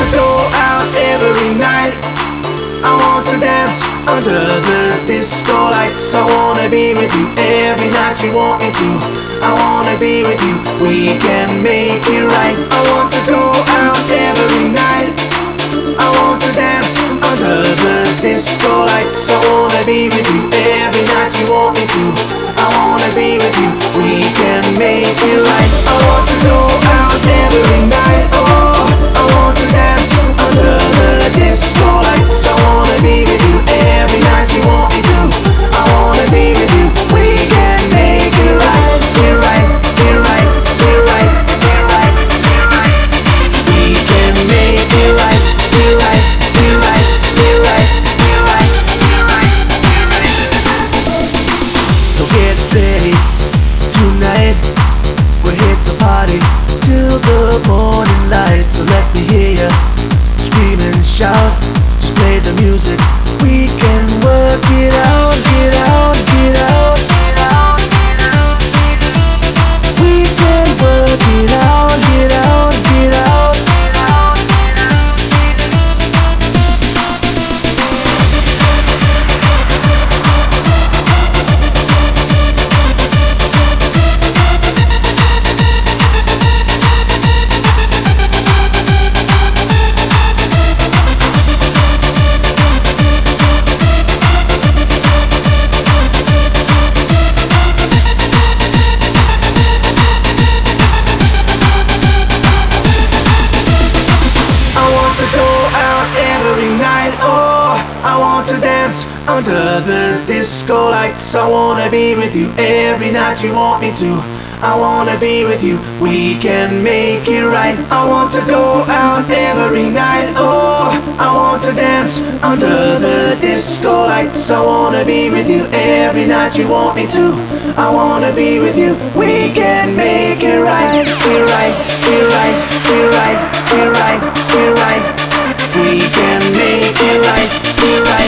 to go out every night. I want to dance under the disco lights. I wanna be with you every night you want me to. I wanna be with you, we can make it right. I want to go out every night. I want to dance under the disco lights. I wanna be with you every night you want me to. I wanna be with you, we can make it right. I want to go out every night. Oh, I want to dance under the disco lights. I wanna be with you every night you want me to. I wanna be with you, we can make it right. We're right, we're right, we're right, we're right, we're right. We can make it right. We're right, we're right, we're right, we're right, we're right, we're right. So get ready tonight. We're here to party till the morning light. So let me hear ya scream and shout. Just play the music. We can work it out, get out, get out, get out, get out, get out. We can work it out, get out, get out, get out, get out, get under the disco lights. I wanna be with you every night you want me to. I wanna be with you, we can make it right. I want to go out every night. Oh, I want to dance under the disco lights. I wanna be with you every night you want me to. I wanna be with you, we can make it right. We're right, we're right, we're right, we're right, we're right. We can make it right. We're right.